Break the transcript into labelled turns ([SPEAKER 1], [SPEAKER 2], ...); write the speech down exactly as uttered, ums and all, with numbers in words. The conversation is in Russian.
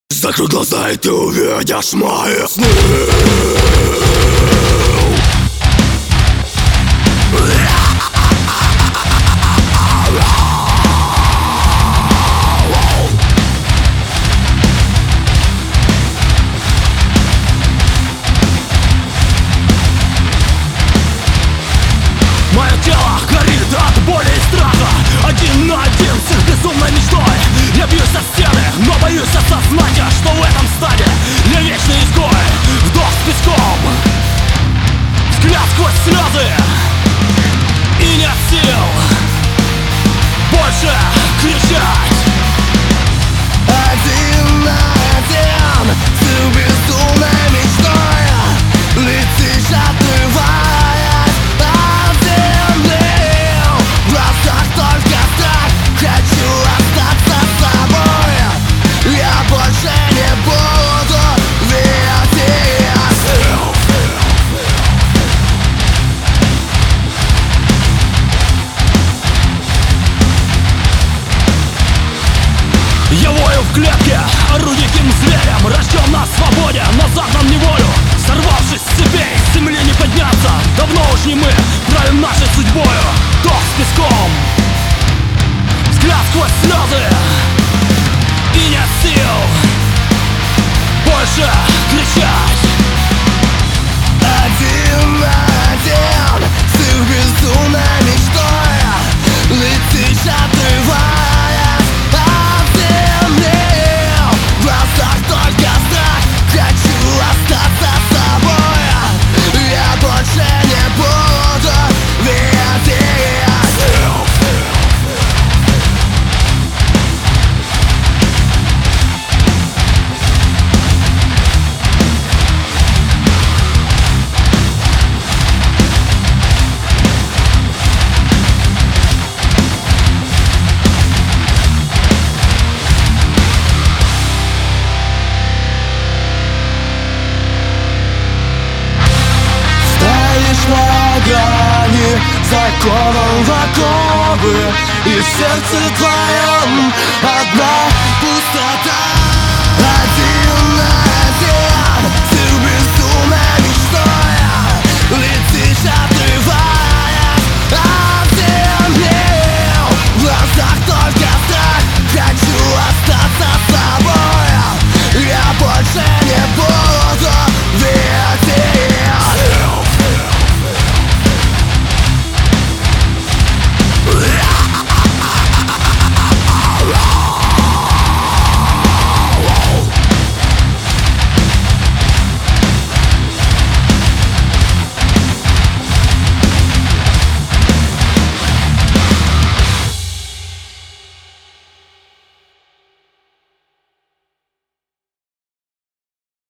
[SPEAKER 1] Закрой глаза, и ты увидишь мои сны.
[SPEAKER 2] Мое тело горит от боли и страха. Один на один с их безумной мечтой. Я бьюсь о стены, но боюсь осознать, что в этом стаде я вечный изгой. Вдох с песком, взгляд сквозь слезы, и нет сил больше кричать.
[SPEAKER 3] Один на один с безумной мечтой летишь, отрываясь от земли. В глазах только страх, хочу остаться с собой. Я больше не буду верить.
[SPEAKER 2] Я вою в клетке, ору диким зверем, рожден на свободе, но загнан неволю. Сорвавшись с цепей, с земли не подняться. Давно уж не мы правим нашей судьбою. Вдох с песком, взгляд сквозь слезы, и нет сил больше кричать.
[SPEAKER 3] Один на один с их безумной мечтой летишь, отрываясь от земли. В глазах только страх, хочу остаться с собой. Я больше не буду верить. На грани, закован в оковы, и в сердце твоем одна